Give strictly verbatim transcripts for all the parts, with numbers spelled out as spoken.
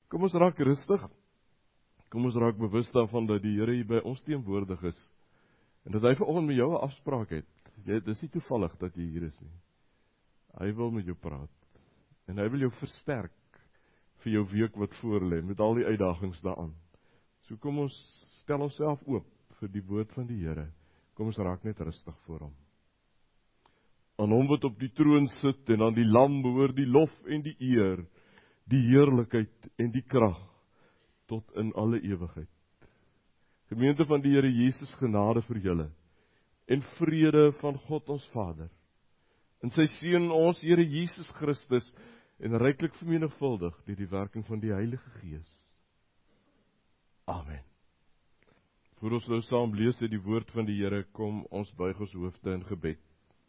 Kom ons raak rustig. Kom ons raak bewus daarvan dat die Here hier by ons teenwoordig is. En dat hy vanoggend met jou 'n afspraak het. Dit is nie toevallig dat jy hier is nie. Hy wil met jou praat. En hy wil jou versterk vir jou week wat voor lê, met al die uitdagings daaraan. So kom ons stel onsself oop vir die woord van die Here. Kom ons raak net rustig voor hom. Aan hom wat op die troon sit en aan die Lam behoort die lof en die eer, die heerlikheid en die krag tot in alle ewigheid. Gemeente van die Here Jesus, genade vir julle en vrede van God ons Vader en sy Seun ons Here Jesus Christus en ryklik vermenigvuldig deur die werking van die Heilige Gees. Amen. Voor ons nou saam lees uit die woord van die Here, kom ons buig ons hoofde in gebed.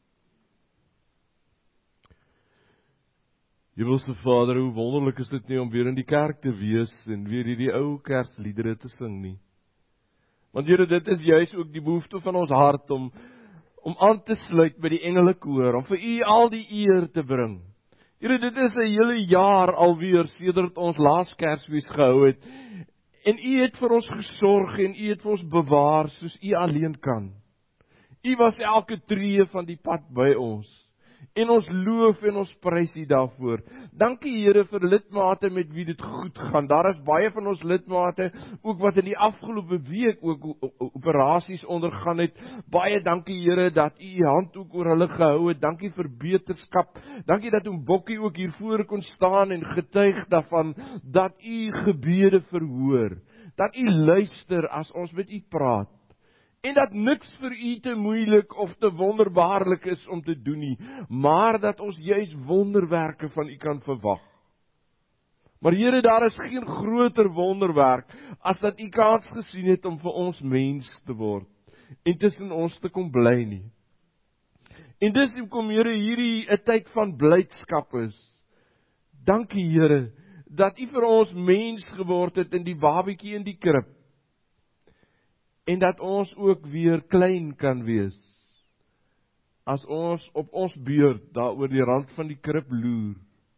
Hemelse Vader, hoe wonderlik is dit nie om weer in die kerk te wees en weer hierdie ou Kersliedere te sing nie. Want Here, dit is juis ook die behoefte van ons hart om om aan te sluit by die engelekoor, om vir U al die eer te bring. Here, dit is 'n hele jaar alweer sedert ons laas Kersfees gehou het. En U het vir ons gesorg en U het vir ons bewaar soos U alleen kan. U was elke tree van die pad by ons. En ons loof en ons prys U daarvoor. Dankie Here vir lidmate met wie dit goed gaan. Daar is baie van ons lidmate ook wat in die afgelope week ook operasies ondergaan het. Baie dankie Here dat U U hand ook oor hulle gehou het. Dankie vir beterskap. Dankie dat Oom Bokkie ook hier voor kon staan en getuig daarvan dat U gebede verhoor. Dat U luister as ons met U praat. En dat niks vir U te moeilik of te wonderbaarlik is om te doen nie, maar dat ons juis wonderwerke van U kan verwag. Maar Here, daar is geen groter wonderwerk as dat U kans gesien het om vir ons mens te word en tussen ons te kom bly nie. En dis hoekom Here hierdie 'n tyd van blydskap is. Dankie Here dat U vir ons mens geword het in die babietjie in die krib. En dat ons ook weer klein kan wees, as ons op ons beurt daar oor die rand van die krib loer.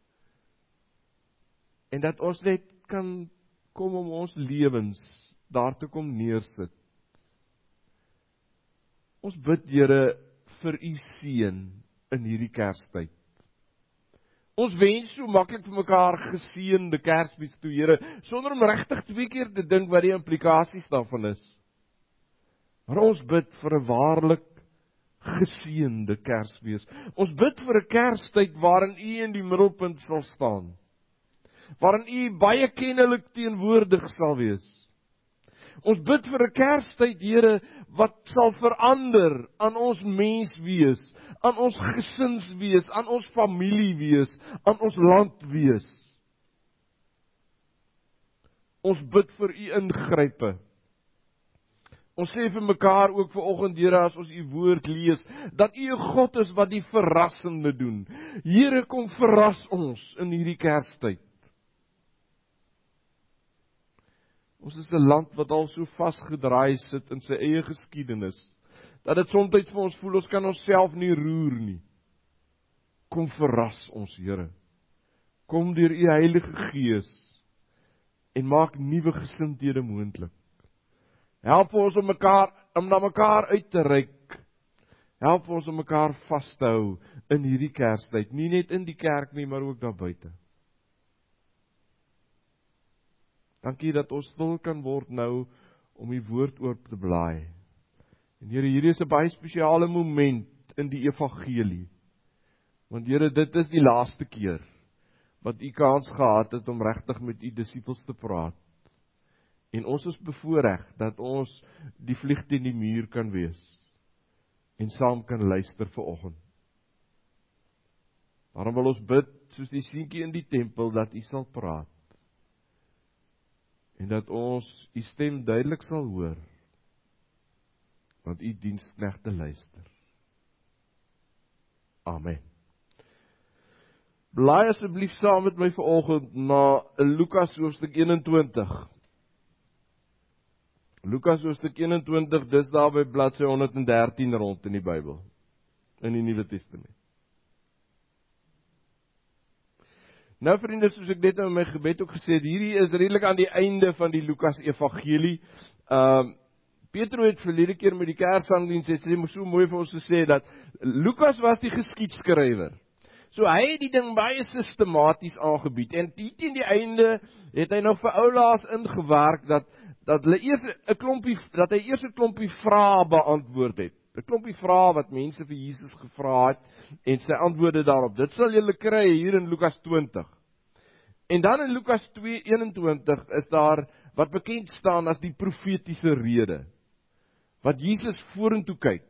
En dat ons net kan kom om ons lewens daar te kom neersit. Ons bid Here vir U seën in hierdie Kerstyd. Ons wens so maklik vir mekaar geseënde Kersfees toe, Here, sonder om regtig twee keer te dink wat die implikasies daarvan is. Maar ons bid vir 'n waarlik geseënde Kersfees. Ons bid vir 'n Kerstyd waarin U in die middelpunt sal staan. Waarin U baie kennelik teenwoordig sal wees. Ons bid vir 'n Kerstyd, Here, wat sal verander aan ons mens wees, aan ons gesins wees, aan ons familie wees, aan ons land wees. Ons bid vir U ingrype. Ons sê vir mekaar ook vanoggend, Here, as ons U woord lees, dat U 'n God is wat die verrassende doen. Here, kom verras ons in hierdie Kerstyd. Ons is 'n land wat al so vasgedraai sit in sy eie geskiedenis, dat dit soms vir ons voel, ons kan onsself nie roer nie. Kom verras ons, Here. Kom deur U Heilige Gees en maak nuwe gesindhede moontlik. Help ons om mekaar, om na mekaar uit te reik. Help ons om mekaar vas te hou in hierdie Kerstyd, nie net in die kerk nie, maar ook daar buite. Dankie dat ons stil kan word nou om U woord oop te blaai. En Here, hierdie is 'n baie spesiale moment in die evangelie. Want Here, dit is die laaste keer wat U kans gehad het om regtig met U disippels te praat. En ons is bevoorreg dat ons die vlieg teen die muur kan wees en saam kan luister vanoggend. Daarom wil ons bid, soos die seentjie in die tempel, dat U sal praat. En dat ons U stem duidelik sal hoor, want U diensknegte luister. Amen. Blaai asseblief saam met my vanoggend na Lukas hoofstuk eenentwintig. Lukas hoofstuk eenentwintig, dis daar by bladsy honderd en dertien rond in die Bybel, in die Nuwe Testament. Nou vriende, soos ek net nou in my gebed ook gesê het, hierdie is redelik aan die einde van die Lukas Evangelie. Um, Petro het verlede keer met die Kersangdiens het sy so mooi vir ons gesê dat Lukas was die geskiedskrywer. So hy het die ding baie sistematies aangebied en teen die einde het hy nog vir oulaas ingewerk dat dat hulle eers 'n klompie dat hy eers 'n klompie vrae beantwoord het. 'n Klompie vrae wat mense vir Jesus gevra het en sy antwoorde daarop. Dit sal julle kry hier in Lukas twintig. En dan in Lukas twee eenentwintig is daar wat bekend staan as die profetiese rede. Wat Jesus vorentoe kyk,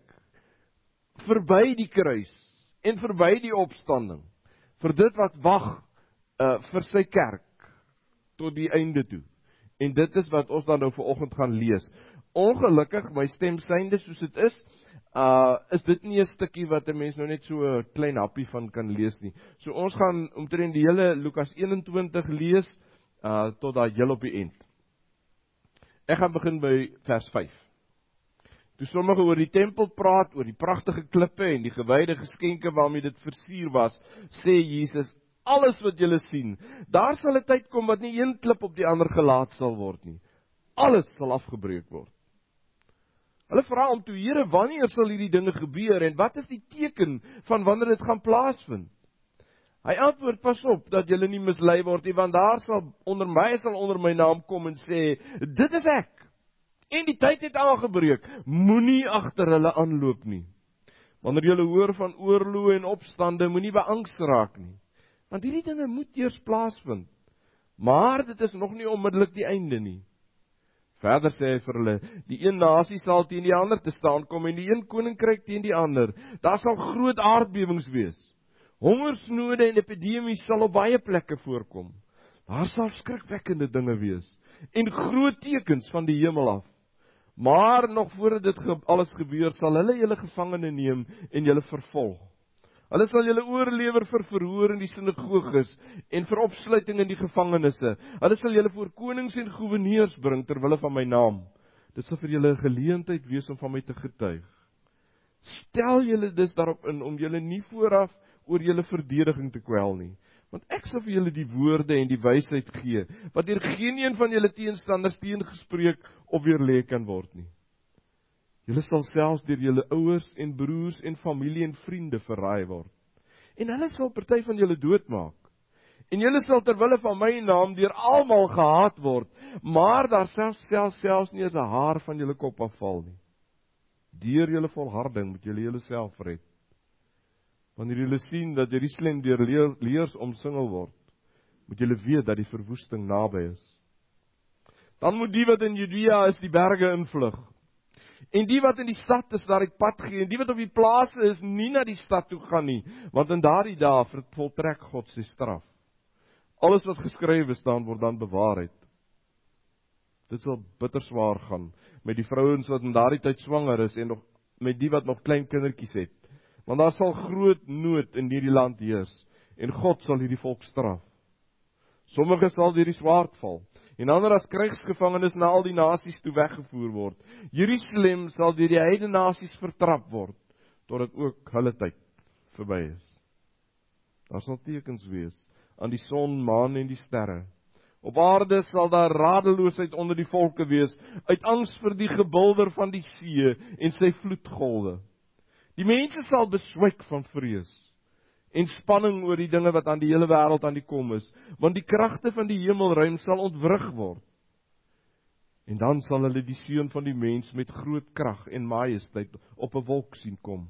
verby die kruis en verby die opstanding, vir dit wat wag uh, vir sy kerk tot die einde toe. En dit is wat ons dan nou vanoggend gaan lees. Ongelukkig, my stem synde soos dit is, uh, is dit nie 'n stukkie wat 'n mens nou net so 'n klein happie van kan lees nie. So ons gaan omtrent die hele Lukas eenentwintig lees, uh, tot daar heel op die eind. Ek gaan begin by vers vyf. Toe sommige oor die tempel praat, oor die pragtige klippe en die gewyde geskenke waarmee dit versier was, sê Jesus, alles wat julle sien, daar sal 'n tyd kom wat nie een klip op die ander gelaat sal word nie. Alles sal afgebreek word. Hulle vra hom toe, Here, wanneer sal hierdie dinge gebeur en wat is die teken van wanneer dit gaan plaasvind? Hy antwoord, pas op dat julle nie mislei word nie, want daar sal onder my sal onder my naam kom en sê, dit is ek. En die tyd het aangebreek, moenie agter hulle aanloop nie. Wanneer julle hoor van oorloë en opstande, moenie beangs raak nie. Want hierdie dinge moet eers plaasvind. Maar dit is nog nie onmiddellik die einde nie. Verder sê hy vir hulle, die een nasie sal teen die ander te staan kom en die een koninkryk teen die ander. Daar sal groot aardbewings wees. Hongersnode en epidemies sal op baie plekke voorkom. Daar sal skrikwekkende dinge wees en groot tekens van die hemel af. Maar nog voordat dit ge- alles gebeur, sal hulle julle gevangene neem en julle vervolg. Hulle sal julle oorlewer vir verhoor in die sinagoges en vir opsluiting in die gevangenisse. Hulle sal julle voor konings en goewerneurs bring ter wille van my naam. Dit sal vir julle 'n geleentheid wees om van my te getuig. Stel julle dus daarop in om julle nie vooraf oor julle verdediging te kwel nie. Want ek sal vir julle die woorde en die wysheid gee, wat deur geen een van julle teenstanders teengespreek of weerlê kan word nie. Julle sal selfs deur julle ouers en broers en familie en vriende verraai word. En hulle sal party van julle doodmaak. En julle sal ter wille van my naam deur almal gehaat word, maar daar sal selfs selfs nie eens 'n haar van julle kop afval nie. Deur julle volharding moet julle julleself red. Wanneer julle sien dat Jerusalem deur leer, leers omsingel word, moet julle weet dat die verwoesting naby is. Dan moet die wat in Judea is die berge invlug. En die wat in die stad is, daar die pad gee, en die wat op die plase is, nie na die stad toe gaan nie, want in daardie dae voltrek God sy straf. Alles wat geskrywe staan word dan bewaarheid. Dit sal bitter swaar gaan met die vrouens wat in daardie tyd swanger is en nog met die wat nog klein kindertjies het. Want daar sal groot nood in hierdie land heers en God sal hierdie volk straf. Sommige sal deur die swaard val en ander as krygsgevangenes na al die nasies toe weggevoer word. Jerusalem sal deur die heidene nasies vertrap word totdat ook hulle tyd verby is. Daar sal tekens wees aan die son, maan en die sterre. Op aarde sal daar radeloosheid onder die volke wees, uit angs vir die gebulder van die see en sy vloedgolwe. Die mense sal beswyk van vrees en spanning oor die dinge wat aan die hele wêreld aan die kom is, want die kragte van die hemelruim sal ontwrig word. En dan sal hulle die seun van die mens met groot krag en majesteit op 'n wolk sien kom.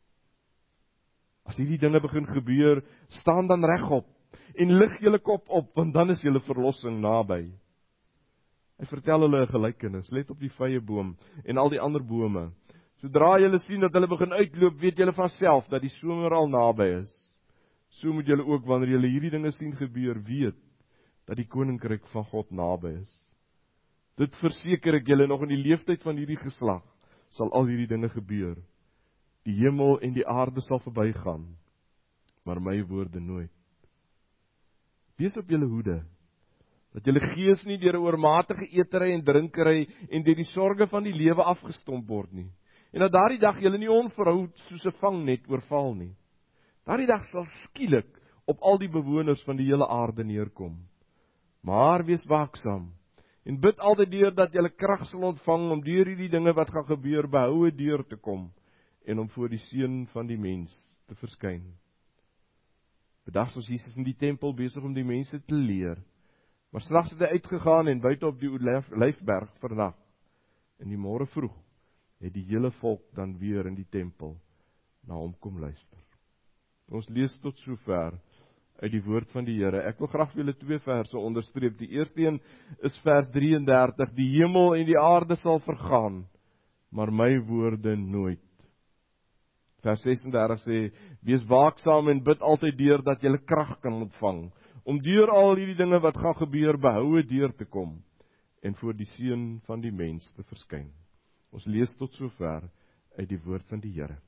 As hierdie dinge begin gebeur, staan dan regop en lig julle kop op, want dan is julle verlossing naby. Hy vertel hulle 'n gelykenis, let op die vrye boom en al die ander bome. Sodra julle sien dat hulle begin uitloop, weet julle van self dat die somer al naby is. So moet julle ook wanneer julle hierdie dinge sien gebeur, weet dat die koninkryk van God naby is. Dit verseker ek julle, nog in die leeftyd van hierdie geslag sal al hierdie dinge gebeur. Die hemel en die aarde sal verbygaan, maar my woorde nooit. Wees op julle hoede, dat julle gees nie deur 'n oormatige eetery en drinkery en deur die sorge van die lewe afgestomp word nie. En dat daardie dag julle nie onverhoud soos 'n vangnet oorval nie. Daardie dag sal skielik op al die bewoners van die hele aarde neerkom. Maar wees waaksaam en bid altyd deur dat julle krag sal ontvang om deur hierdie dinge wat gaan gebeur behoue deur te kom en om voor die seun van die mens te verskyn. Bedags was Jesus in die tempel besig om die mense te leer, maar snags het hy uitgegaan en buite op die Olyfberg vernag. In die môre vroeg het die hele volk dan weer in die tempel na hom kom luister. Ons lees tot sover uit die woord van die Here. Ek wil graag vir julle twee verse onderstreep. Die eerste een is vers drieëndertig. Die hemel en die aarde sal vergaan, maar my woorde nooit. Vers sesendertig sê, wees waaksaam en bid altyd deur dat jy krag kan ontvang, om deur al hierdie dinge wat gaan gebeur behoue deur te kom en voor die seun van die mens te verskyn. Ons lees tot sover uit die woord van die Here.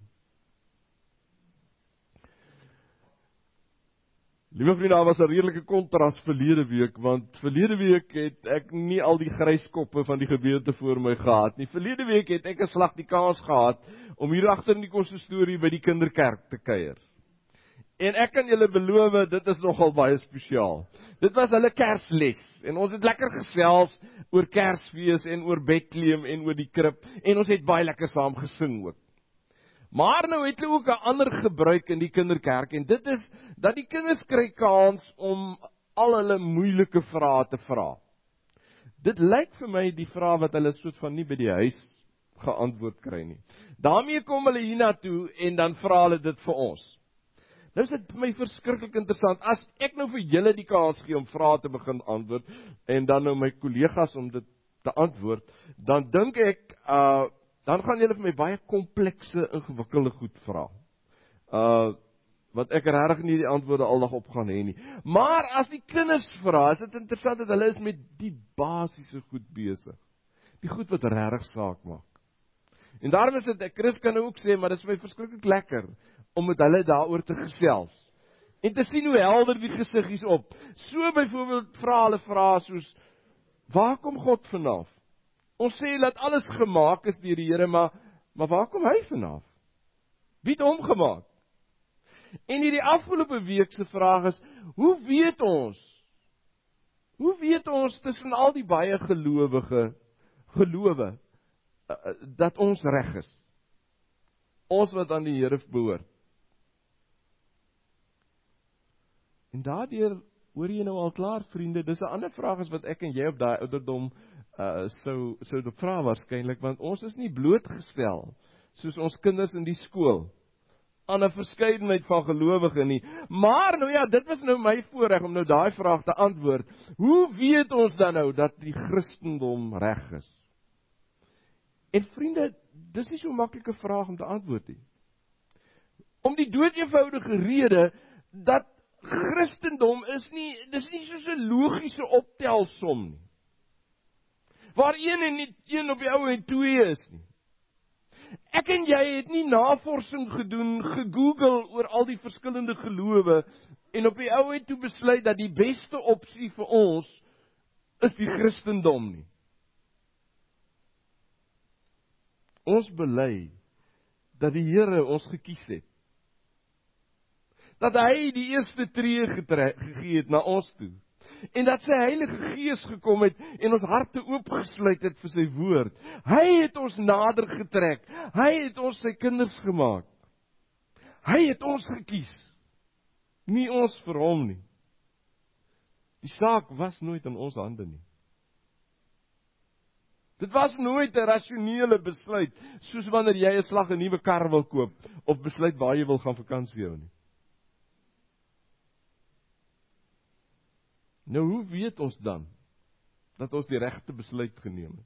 Liewe vriende, daar was 'n redelike kontras verlede week, want verlede week het ek nie al die gryskoppe van die gemeente voor my gehad nie. Verlede week het ek 'n slag die kans gehad om hier agter in die konsistorie by die kinderkerk te kuier. En ek kan julle beloof, dit is nogal baie spesiaal. Dit was hulle Kersles en ons het lekker gesels oor Kersfees en oor Bethlehem en oor die krib en ons het baie lekker saam gesing ook. Maar nou het hulle ook 'n ander gebruik in die kinderkerk en dit is dat die kinders kry kans om al hulle moeilike vrae te vra. Dit lyk vir my die vrae wat hulle soort van nie by die huis geantwoord kry nie. Daarmee kom hulle hiernatoe en dan vra hulle dit vir ons. Nou is dit vir my verskriklik interessant, as ek nou vir julle die kans gee om vrae te begin antwoord, en dan nou my kollegas om dit te antwoord, dan dink ek, uh, dan gaan julle vir my baie komplekse, ingewikkelde goed vra. Uh, wat ek regtig nie die antwoorde aldag op gaan hê nie. Maar as die kinders vra, is dit interessant dat hulle is met die basiese goed besig. Die goed wat regtig saak maak. En daarom is dit, Chris kan ook sê, maar dit is vir my verskriklik lekker, om met hulle daaroor te gesels. En te sien hoe helder die gesiggies op. So byvoorbeeld vra hulle vrae soos, waar kom God vanaf? Ons sê dat alles gemaak is deur die Here, maar, maar waar kom hy vanaf? Wie het hom gemaak? En hierdie afgelope week se vraag is, hoe weet ons? Hoe weet ons tussen al die baie gelowige, gelowe, dat ons reg is? Ons wat aan die Here behoort. En daardeur hoor jy nou al klaar, vriende, dis 'n ander vraag as wat ek en jy op daai ouderdom uh, sou sou vra waarskynlik, want ons is nie blootgestel soos ons kinders in die skool aan 'n verskeidenheid van gelowige nie. Maar nou ja, dit was nou my voorreg om nou daai vraag te antwoord. Hoe weet ons dan nou dat die Christendom reg is? En vriende, dis nie so 'n maklike vraag om te antwoord nie. Om die doodeenvoudige rede dat Christendom is nie, dis nie soos 'n logiese optelsom nie. Waar een en nie een op die ou en twee is nie. Ek en jy het nie navorsing gedoen, gegoogel oor al die verskillende gelowe en op die ou en toe besluit dat die beste opsie vir ons is die Christendom nie. Ons bely dat die Here ons gekies het. Dat hy die eerste tree gegee het na ons toe. En dat sy Heilige Gees gekom het en ons harte oopgesluit het vir sy woord. Hy het ons nader getrek. Hy het ons sy kinders gemaak. Hy het ons gekies. Nie ons vir hom nie. Die saak was nooit in ons hande nie. Dit was nooit 'n rasionele besluit, soos wanneer jy 'n slag 'n nuwe kar wil koop, of besluit waar jy wil gaan vakansie hou nie. Nou, hoe weet ons dan, dat ons die regte besluit geneem het?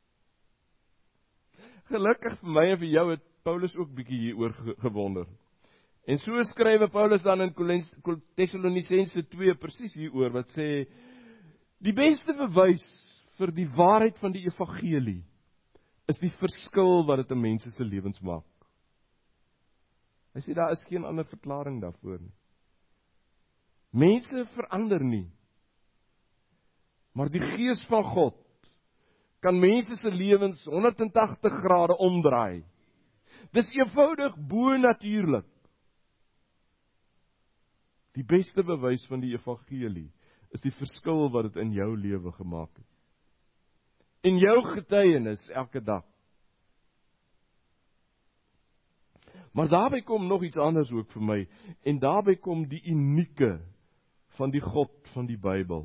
Gelukkig vir my en vir jou het Paulus ook bietjie hieroor gewonder. En so skryf Paulus dan in Tessalonisense twee presies hieroor, wat sê, die beste bewys vir die waarheid van die evangelie is die verskil wat dit in mense se lewens maak. Hy sê daar is geen ander verklaring daarvoor nie. Mense verander nie, maar die Gees van God kan mense se lewens honderdtagtig grade omdraai. Dis eenvoudig bo-natuurlik. Die beste bewys van die evangelie is die verskil wat dit in jou lewe gemaak het. In jou getuienis elke dag. Maar daarby kom nog iets anders ook vir my, en daarby kom die unieke van die God van die Bybel.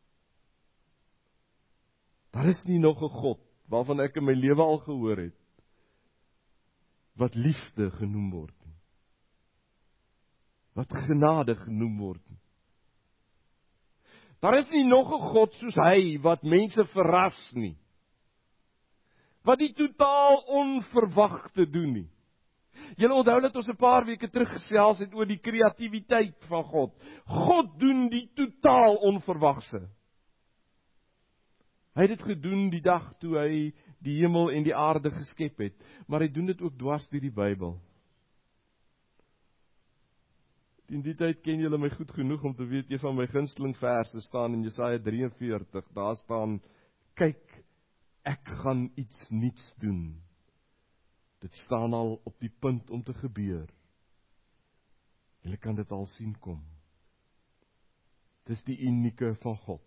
Daar is nie nog 'n God, waarvan ek in my lewe al gehoor het, wat liefde genoem word nie. Wat genade genoem word nie. Daar is nie nog 'n God soos hy, wat mense verras nie. Wat die totaal onverwagte doen nie. Julle onthou dat ons 'n paar weke terug gesels het oor die kreatiwiteit van God. God doen die totaal onverwagse. Hy het dit gedoen die dag toe hy die hemel en die aarde geskep het, maar hy doen dit ook dwars deur die Bybel. In die tyd ken julle my goed genoeg om te weet, een van my gunsteling verse staan in Jesaja drie en veertig, daar staan, kyk, ek gaan iets nuuts doen. Dit staan al op die punt om te gebeur. Julle kan dit al sien kom. Dis die unieke van God.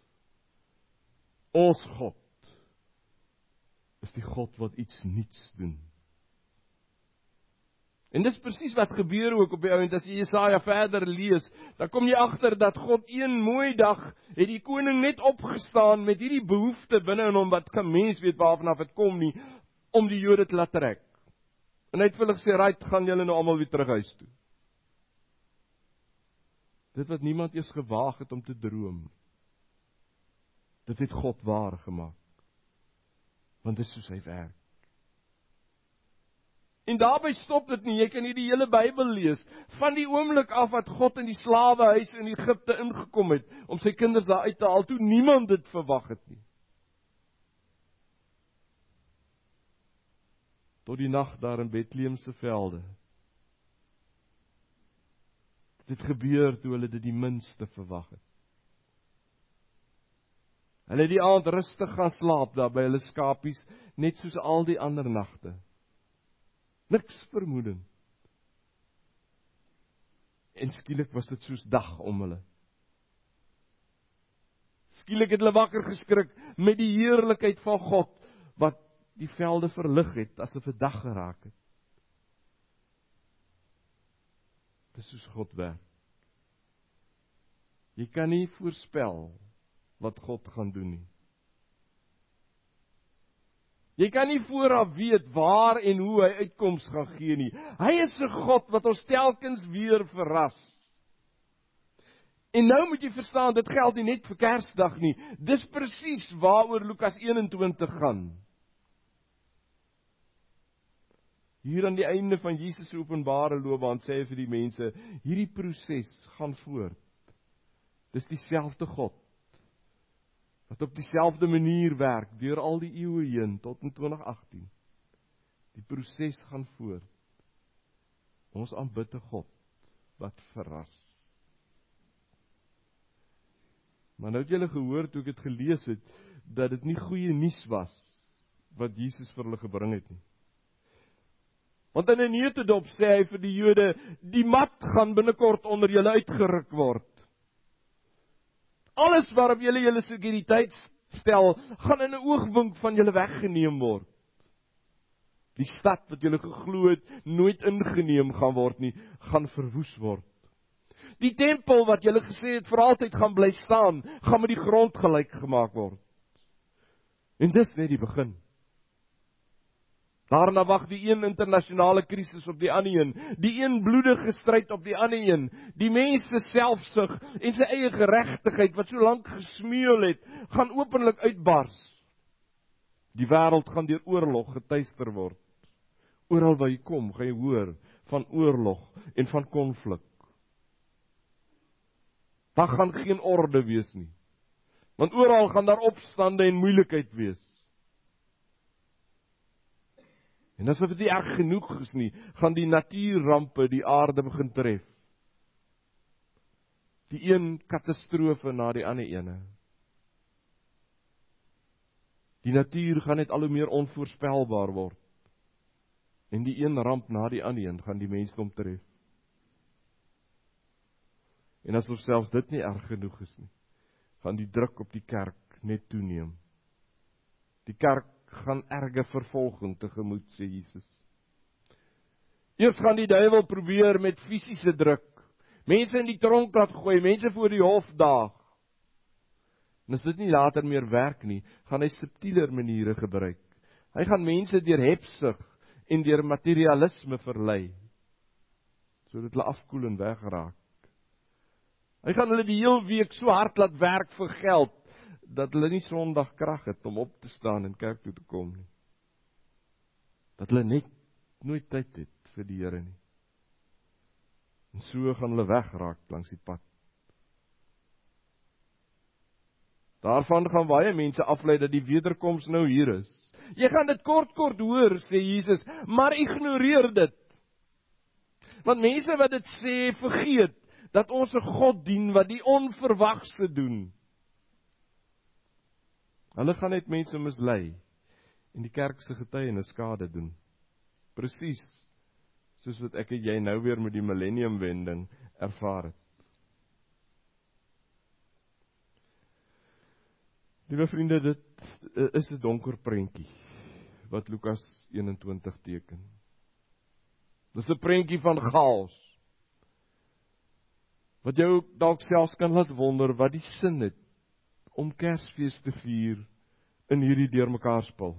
Ons God is die God wat iets nuuts doen. En dis presies wat gebeur ook op die ouend, as jy Jesaja verder lees, dan kom jy agter dat God een mooi dag, het die koning net opgestaan met hierdie behoefte binne in hom, wat kan mens weet waarvan af het kom nie, om die Jode te laat trek. En hy het vir hulle gesê, right, gaan julle nou almal weer terug huis toe. Dit wat niemand eers gewaag het om te droom, dit het God waar gemaak. Want dit is soos hy werk. En daarby stop dit nie, jy kan hier die hele Bybel lees, van die oomblik af wat God in die slawehuis in Egipte ingekom het, om sy kinders daar uit te haal, toe niemand dit verwag het nie. Tot die nag daar in Bethlehemse velde. Dit het gebeur toe hulle dit die minste verwag het. Hulle het die aand rustig gaan slaap daar by hulle skapies, net soos al die ander nagte. Niks vermoedend. En skielik was dit soos dag om hulle. Skielik het hulle wakker geskrik met die heerlikheid van God, wat die velde verlig het, asof dit dag geraak het. Dis soos God werk. Jy kan nie voorspel wat God gaan doen nie. Jy kan nie vooraf weet waar en hoe hy uitkoms gaan gee nie. Hy is 'n God wat ons telkens weer verras. En nou moet jy verstaan, dit geld nie net vir Kersdag nie. Dis presies waaroor Lukas eenentwintig gaan. Hier aan die einde van Jesus se openbare loopbaan sê hy vir die mense, hierdie proses gaan voort. Dis dieselfde God wat op dieselfde manier werk, deur al die eeue heen, tot in twintig agtien. Die proses gaan voort. Ons aanbid 'n God, wat verras. Maar nou het julle gehoor, toe ek het gelees het, dat dit nie goeie nuus was, wat Jesus vir hulle gebring het nie. Want in 'n neutedop sê hy vir die Jode, die mat gaan binnekort onder julle uitgeruk word. Alles waarop julle julle sekuriteit stel, gaan in 'n oogwink van julle weggeneem word. Die stad wat julle geglo het, nooit ingeneem gaan word nie, gaan verwoes word. Die tempel wat julle gesê het vir altyd gaan bly staan, gaan met die grond gelyk gemaak word. En dis net die begin. Daarna wag die een internasionale krisis op die ander een, die een bloedige stryd op die ander een, die mens se selfsug en sy eie geregtigheid wat so lank gesmeul het, gaan openlik uitbars. Die wêreld gaan deur oorlog getuister word. Oral waar jy kom, gaan jy hoor van oorlog en van konflik. Daar gaan geen orde wees nie. Want oral gaan daar opstande en moeilikheid wees. En asof dit nie erg genoeg is nie, gaan die natuurrampe die aarde begin tref. Die een katastrofe na die ander ene. Die natuur gaan net al hoe meer onvoorspelbaar word. En die een ramp na die ander een gaan die mensdom tref. En asof selfs dit nie erg genoeg is nie, gaan die druk op die kerk net toeneem. Die kerk gaan erge vervolging tegemoet, sê Jesus. Eers gaan die duiwel probeer met fisiese druk, mense in die tronk laat gooi, mense voor die hof daag. En as dit nie later meer werk nie, gaan hy subtieler maniere gebruik. Hy gaan mense deur hebsug en deur materialisme verlei, sodat hulle afkoel en wegraak. Hy gaan hulle die heel week so hard laat werk vir geld, dat hulle nie Sondag krag het om op te staan en kerk toe te kom nie. Dat hulle net nooit tyd het vir die Here nie. En so gaan hulle wegraak langs die pad. Daarvan gaan baie mense aflei dat die wederkoms nou hier is. Jy gaan dit kort kort hoor, sê Jesus, maar ignoreer dit. Want mense wat dit sê, vergeet dat ons 'n God dien wat die onverwagse doen. Hulle gaan net mense mislei en die kerk se getuienis skade doen. Presies soos wat ek en jy nou weer met die millenniumwending ervaar het. Liewe vriende, dit is 'n donker prentjie wat Lukas eenentwintig teken. Dis 'n prentjie van chaos, wat jou dalk selfs kan laat wonder wat die sin het om Kersfees te vier in hierdie deurmekaar spil.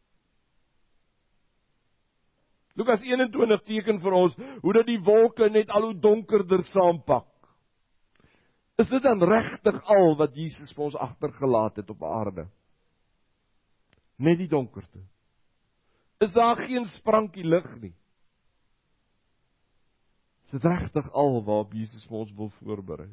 Lukas eenentwintig teken vir ons hoe dat die wolke net al hoe donkerder saampak. Is dit dan regtig al wat Jesus vir ons agtergelaat het op aarde? Net die donkerte. Is daar geen sprankie lig nie? Is dit regtig al waarop Jesus vir ons wil voorberei?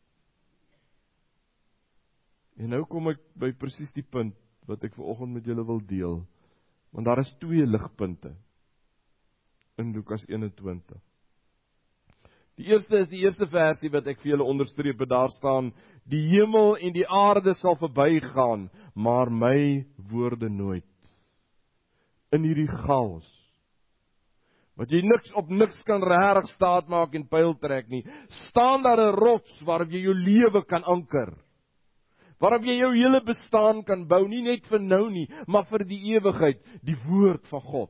En nou kom ek by presies die punt wat ek vanoggend met julle wil deel. Want daar is twee ligpunte in Lukas eenentwintig. Die eerste is die eerste versie wat ek vir julle onderstreep, het daar staan: die hemel en die aarde sal verbygaan, maar my woorde nooit. In hierdie chaos, wat jy niks op niks kan regtig staat maak en pyl trek nie, staan daar 'n rots waarop jy jou lewe kan anker. Waarop jy jou hele bestaan kan bou, nie net vir nou nie, maar vir die ewigheid, die woord van God.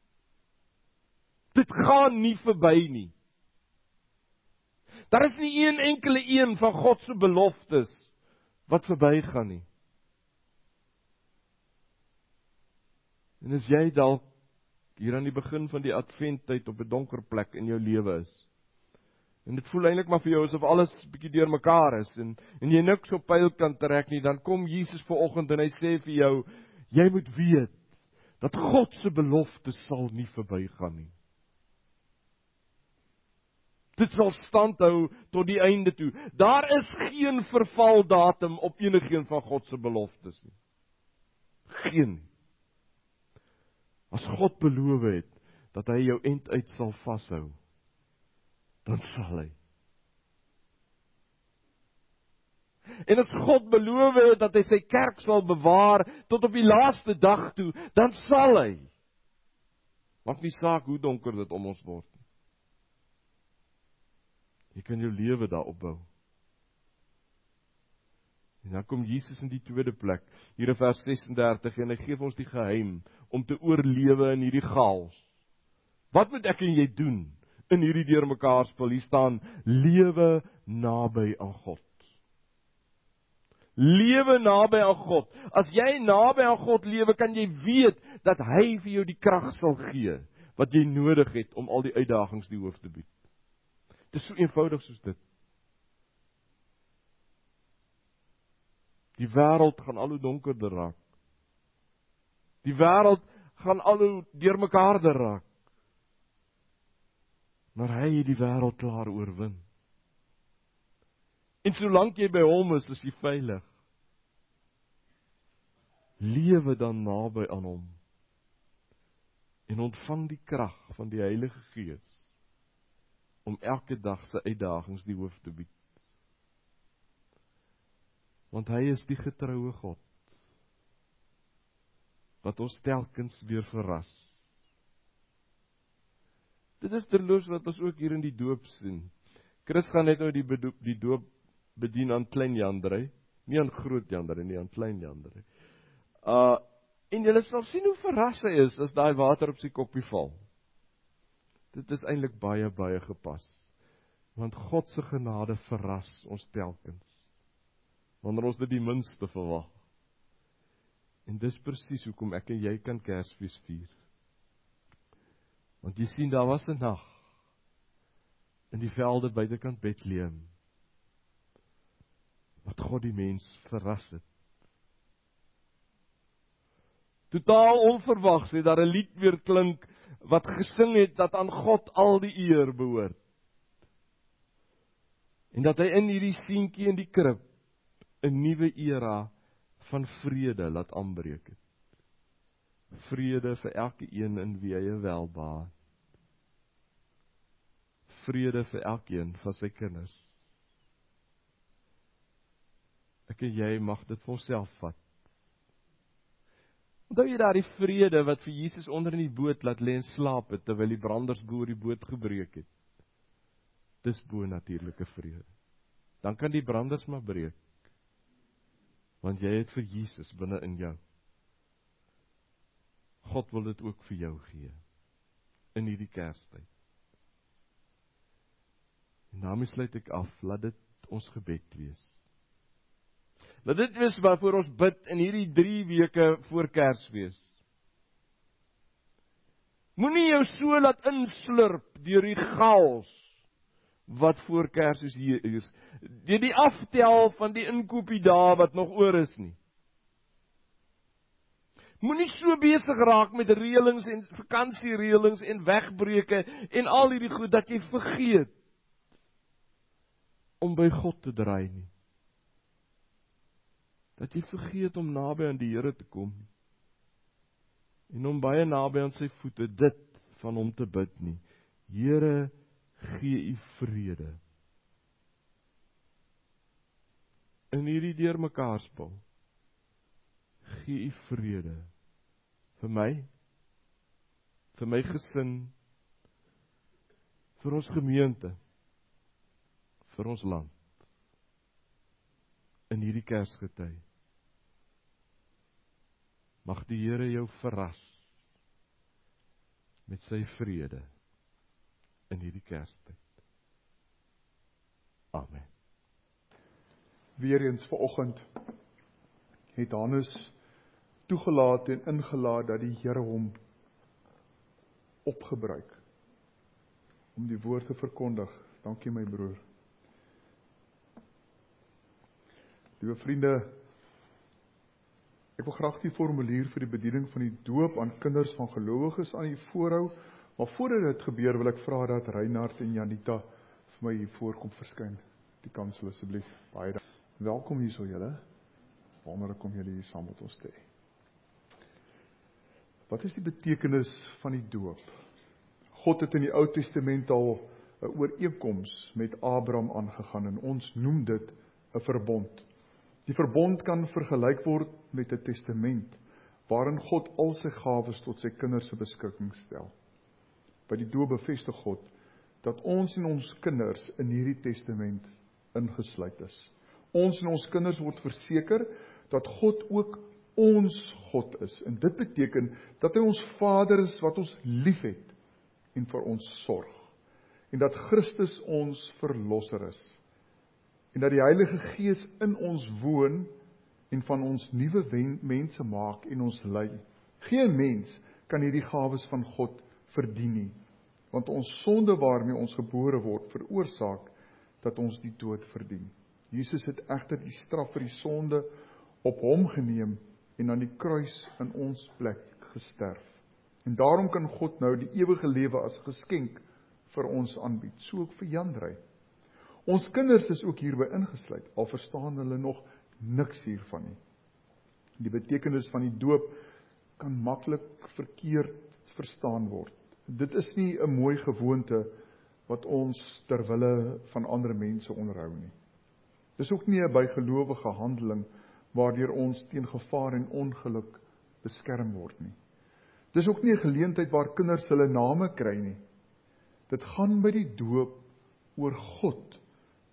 Dit gaan nie verby nie. Daar is nie een enkele een van God se beloftes wat verbygaan nie. En as jy dalk hier aan die begin van die adventtyd op 'n donker plek in jou lewe is, en dit voel eintlik maar vir jou asof alles bietjie deurmekaar is, en, en jy niks op pyl kan trek nie, dan kom Jesus vanoggend en hy sê vir jou, jy moet weet, dat God se belofte sal nie verbygaan nie. Dit sal standhou tot die einde toe. Daar is geen vervaldatum op enigeen van God se beloftes nie. Geen. As God beloof het, dat hy jou end uit sal vashou, dan sal hy. En as God beloof het, dat hy sy kerk sal bewaar, tot op die laaste dag toe, dan sal hy. Maak nie saak hoe donker dit om ons word. Jy kan jou lewe daarop bou. En dan kom Jesus in die tweede plek, hier in vers ses en dertig, en hy gee ons die geheim om te oorlewe in hierdie chaos. Wat moet ek en jy doen in hierdie deurmekaar spil? Hier staan, lewe naby aan God. Lewe naby aan God. As jy naby aan God lewe, kan jy weet dat hy vir jou die krag sal gee wat jy nodig het om al die uitdagings die hoof te bied. Dit is so eenvoudig soos dit. Die wêreld gaan al hoe donkerder raak. Die wêreld gaan al hoe deurmekaarder raak. Maar hy het die wêreld klaar oorwin. En solank jy by hom is, is jy veilig. Lewe dan naby aan hom. En ontvang die krag van die Heilige Gees om elke dag sy uitdagings die hoof te bied. Want hy is die getroue God, wat ons telkens weer verras. Dit is terloops wat ons ook hier in die doop sien. Chris gaan net nou die, bedoop, die doop bedien aan klein Jandrey, nie aan groot Jandrey, nie aan klein Jandrey. Uh, en julle sal sien hoe verras hy is, as daai water op sy koppie val. Dit is eintlik baie, baie gepas. Want God se genade verras ons telkens, wanneer ons dit die minste verwag. En dis presies hoekom ek en jy kan Kersfees vier. Want jy sien, daar was 'n nag in die velde buitekant Bethlehem, wat God die mens verras het. Totaal onverwags het daar 'n lied weer klink, wat gesing het, dat aan God al die eer behoort. En dat hy in hierdie seentjie in die krib, 'n nuwe era van vrede laat aanbreek het. Vrede vir elke een in wie hy 'n welbehaag het. Vrede vir elkeen van sy kinders. Ek en jy mag dit vir onsself vat. Onthou jy daar die vrede wat vir Jesus onder in die boot laat lê en slaap het, terwyl die branders bo oor die boot gebreek het. Dis bo-natuurlike vrede. Dan kan die branders maar breek, want jy het vir Jesus binne in jou. God wil dit ook vir jou gee, in hierdie Kerstyd. En daarmee sluit ek af, laat dit ons gebed wees. Laat dit wees waarvoor ons bid in hierdie drie weke voor Kersfees. Moenie jou so laat inslurp deur die chaos wat voor Kersfees hier is, deur die aftel van die inkoopie dae wat nog oor is nie. Moenie so besig raak met reëlings en vakansiereëlings en wegbreuke en al hierdie goed dat jy vergeet om by God te draai nie. Dat jy vergeet om naby aan die Here te kom en om baie naby aan sy voete dit van hom te bid nie. Here, gee u vrede in hierdie deurmekaarspel. Gee u vrede vir my, vir my gesin, vir ons gemeente, vir ons land in hierdie Kersgety. Mag die Here jou verras met sy vrede in hierdie Kerstyd. Amen. Weereens vanoggend het Hannes toegelaat en ingelaat dat die Here hom opgebruik om die woord te verkondig. Dankie my broer. Liewe vriende, ek wil graag die formulier vir die bediening van die doop aan kinders van gelowiges aan u voorhou, maar voordat dit gebeur wil ek vra dat Reinhard en Janita vir my hier voorkom verskyn. Die kansel asseblief. Baie dankie. Welkom hierso julle. Wonderlik om julle hier saam met ons te hê. Wat is die betekenis van die doop? God het in die Ou Testament al 'n ooreenkoms met Abraham aangegaan en ons noem dit 'n verbond. Die verbond kan vergelyk word met 'n testament waarin God al sy gawes tot sy kinders se beskikking stel. By die doop bevestig God dat ons en ons kinders in hierdie testament ingesluit is. Ons en ons kinders word verseker dat God ook ons God is. En dit beteken dat hy ons Vader is wat ons liefhet en vir ons sorg. En dat Christus ons verlosser is. En dat die Heilige Gees in ons woon en van ons nuwe mense maak en ons lei. Geen mens kan hierdie gawes van God verdien nie, want ons sonde waarmee ons gebore word veroorsaak dat ons die dood verdien. Jesus het egter die straf vir die sonde op hom geneem en aan die kruis in ons plek gesterf. En daarom kan God nou die ewige lewe as geskenk vir ons aanbied, so ook vir Jandrey. Ons kinders is ook hierby ingesluit, al verstaan hulle nog niks hiervan nie. Die betekenis van die doop kan maklik verkeerd verstaan word. Dit is nie 'n mooi gewoonte wat ons ter wille van ander mense onderhou nie. Dis ook nie 'n bygelowige handeling waardeur ons teen gevaar en ongeluk beskerm word nie. Dis ook nie 'n geleentheid waar kinders hulle name kry nie. Dit gaan by die doop oor God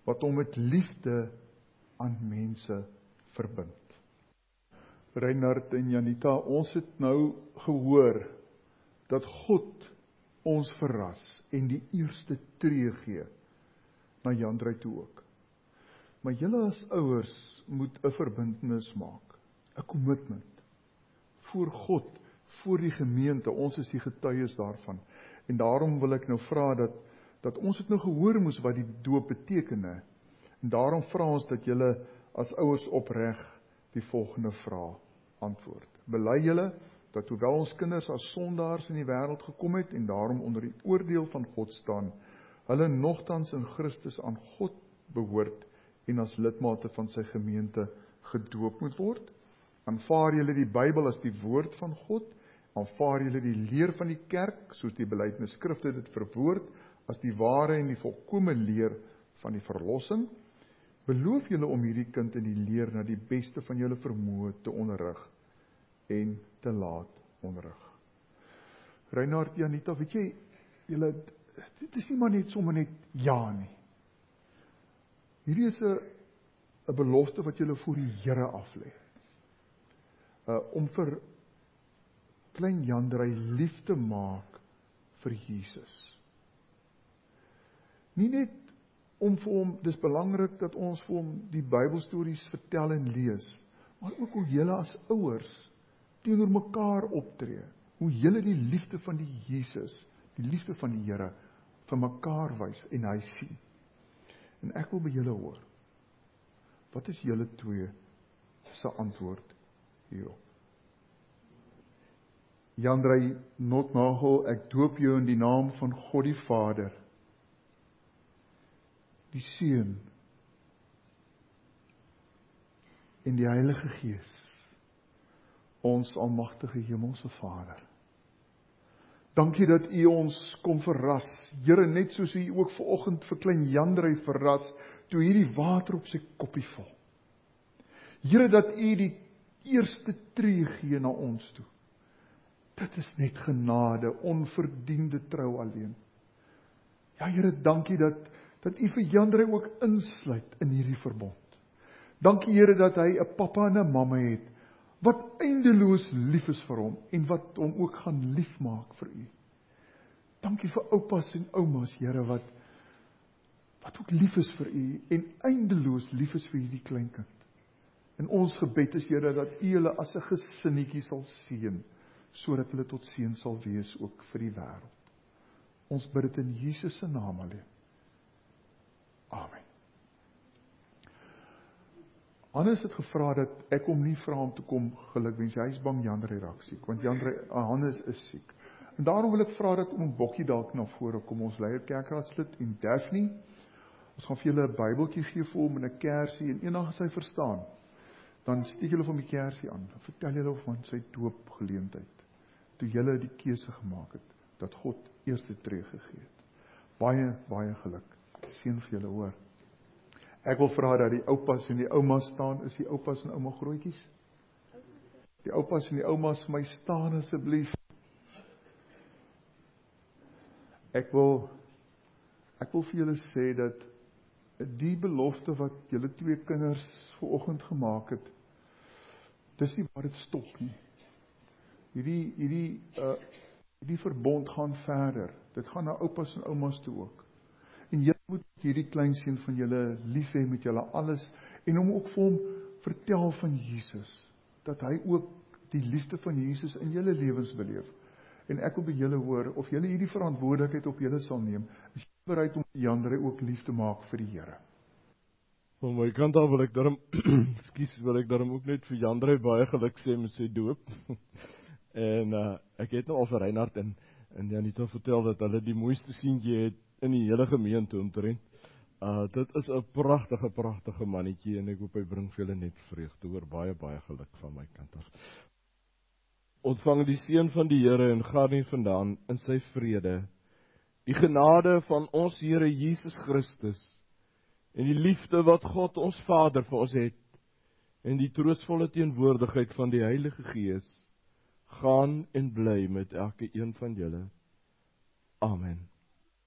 wat hom met liefde aan mense verbind. Reinhard en Janita, ons het nou gehoor dat God ons verras en die eerste tree gee na Jandrey toe ook. Maar julle as ouers moet 'n verbintenis maak, 'n commitment voor God, voor die gemeente. Ons is die getuies daarvan. En daarom wil ek nou vra dat dat ons het nou gehoor moes wat die doop beteken. He. En daarom vra ons dat julle as ouers opreg die volgende vraag antwoord. Bely julle dat hoewel ons kinders as sondaars in die wêreld gekom het en daarom onder die oordeel van God staan, hulle nogtans in Christus aan God behoort en as lidmate van sy gemeente gedoop moet word? Aanvaar julle die Bybel as die woord van God? Aanvaar julle die leer van die kerk, soos die belydenisskrifte dit verwoord, as die ware en die volkome leer van die verlossing? Beloof julle om hierdie kind in die leer na die beste van julle vermoë te onderrig en te laat onderrig? Reinhard, Janita, weet jy, julle, dit is nie maar net sommer net ja nie. Hierdie is 'n 'n belofte wat julle voor die Here aflê. Uh, om vir klein Jandrey lief te maak vir Jesus. Nie net om vir hom, dis belangrik dat ons vir hom die Bybelstories vertel en lees, maar ook hoe julle as ouers teenoor mekaar optree, hoe julle die liefde van die Jesus, die liefde van die Here vir mekaar wys en hy sien. En ek wil by julle hoor, wat is julle twee se antwoord hierop? Jandrey Notnagel, ek doop jou in die naam van God die Vader, die Seun en die Heilige Gees, ons almagtige hemelse Vader. Dankie dat U ons kom verras, Here, net soos U ook vanoggend vir klein Jandrey verras, toe hierdie water op sy koppie val. Here, dat U die eerste tree gee na ons toe. Dit is net genade, onverdiende trou alleen. Ja, Here, dankie dat, dat U vir Jandrey ook insluit in hierdie verbond. Dankie, Here, dat hy 'n pappa en 'n mamma het, wat eindeloos lief is vir hom, en wat hom ook gaan liefmaak vir U. Dankie vir oupas en oumas, Here, wat, wat ook lief is vir U, en eindeloos lief is vir hierdie kleinkind. En ons gebed is, Here, dat U hulle as 'n gesinnetjie sal seën, sodat hulle tot seën sal wees ook vir die wêreld. Ons bid dit in Jesus se naam alleen. Amen. Hannes het gevra dat ek hom nie vra om te kom gelukwens. Hy is bang Jandrey raak siek, want Jandrey, Hannes is siek. En daarom wil ek vra dat om Bokkie dalk na vore kom, ons leier kerkraadslid en Daphne. Ons gaan vir julle 'n Bybeltjie gee vir hom en 'n kersie, en eendag as hy verstaan, dan steek julle vir hom die kersie aan. Dan vertel julle van sy doopgeleentheid, toe julle die keuse gemaak het, dat God eerste tree gegee het. Baie, baie geluk. Seën vir julle, hoor. Ek wil vra dat die oupas en die oumas staan. Is die oupas en ouma grootjies? Die oupas en die oumas vir my staan asseblief. Ek wil ek wil vir julle sê dat die belofte wat julle twee kinders vanoggend gemaak het, dis nie waar dit stop nie. Hierdie hierdie uh, hierdie verbond gaan verder. Dit gaan na oupas en oumas toe ook. En julle moet hierdie kleinseun van julle lief hê met julle alles, en hom ook vir hom vertel van Jesus, dat hy ook die liefde van Jesus in julle lewens beleef. En ek wil by julle hoor, of julle hierdie verantwoordelikheid op julle sal neem, is julle bereid om Jandrey ook lief te maak vir die Here. Van my kant af wil ek daarom, ekskuus, wil ek daarom ook net vir Jandrey baie geluk sê met sy doop. en uh, ek het nou al vir Reinhard en, en Janita vertel dat hulle die mooiste seentjie het in die hele gemeente omtrent. Uh, dit is 'n pragtige, pragtige mannetjie, en ek hoop hy bring vir julle net vreugde, hoor, baie, baie geluk van my kant af. Ontvang die seën van die Here en gaan nie vandaan in sy vrede. Die genade van ons Here Jesus Christus en die liefde wat God ons Vader vir ons het en die troostvolle teenwoordigheid van die Heilige Gees gaan en bly met elke een van julle. Amen.